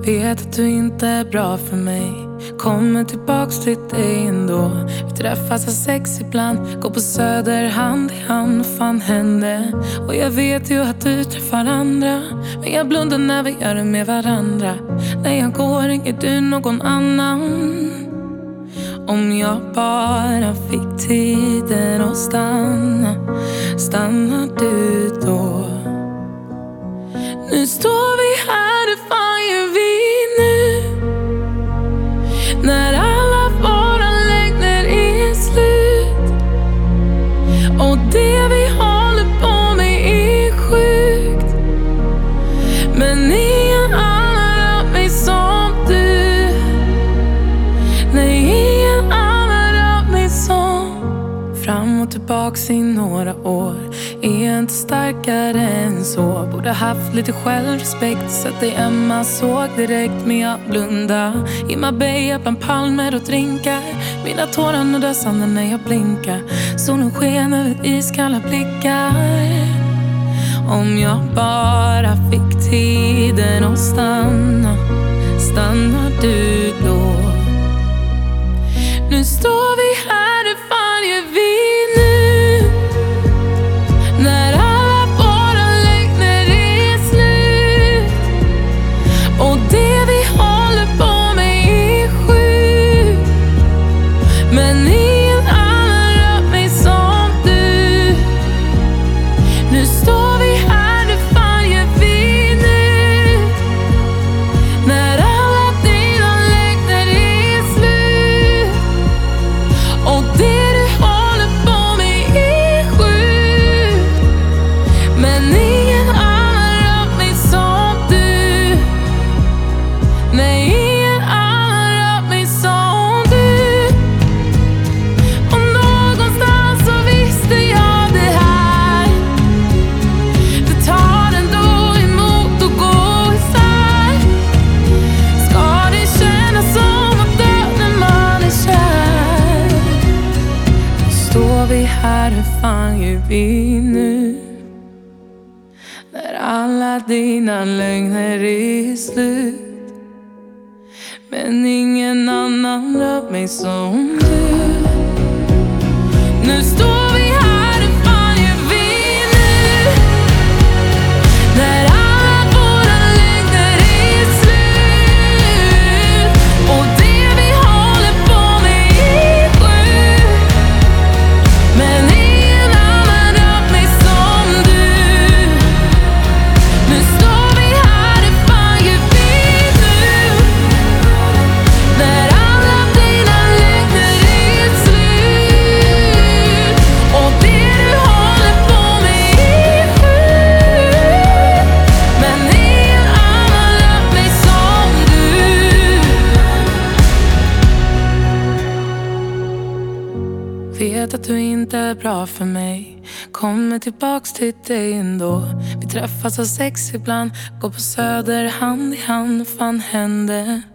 Vet att du inte är bra för mig. Kommer tillbaks till dig ändå. Vi träffas av sex ibland. Går på Söder hand i hand. Vad fan hände? Och jag vet ju att du träffar andra, men jag blundar när vi gör det med varandra. När jag går ringer du någon annan. Om jag bara fick tiden att stanna, stannar du då? Nu står vi här, hur fan gör vi nu? När alla våra längder är slut och det vi håller på med är sjukt. Men ingen annan rör mig som du. Nej, ingen annan rör mig som. Fram och tillbaks i några år är inte starkare än så. Borde haft lite självrespekt, så att dig Emma såg direkt. Men jag blundar i Marbella bland palmer och drinkar. Mina tårar nuddar sanden när jag blinkar. Solen sken över iskalla blickar. Om jag bara fick tiden att stanna, stannar du då? Nu står vi här, hur fan gör vi nu? När alla våra längder är slut och det vi håller på med är sjukt. Men ingen annan rör mig som du. Nu står vi här, hur fan gör vi nu? När alla dina längder är slut och det du håller på med är sjukt. Men ingen annan rör mig som du. Nej, ingen annan rör mig som du. Och någonstans så visste jag det här. Det tar ändå emot att gå isär. Ska det kännas som att dö när man är kär? Nu står vi här, hur fan gör vi nu? När alla dina lögner är slut men ingen annan rör mig som du. Nu står vi här, hur fan gör vi nu? När alla våra längder är slut och det vi håller på med är sjukt. Men ingen annan rör mig som du. Nu står vi här, hur fan gör vi nu? När alla dina längder är slut och det du håller på med är sjukt. Men ingen annan rör mig som du. Vet att du inte är bra för mig. Kommer tillbaks till dig ändå. Vi träffas av sex ibland. Går på Söder hand i hand. Vad fan hände?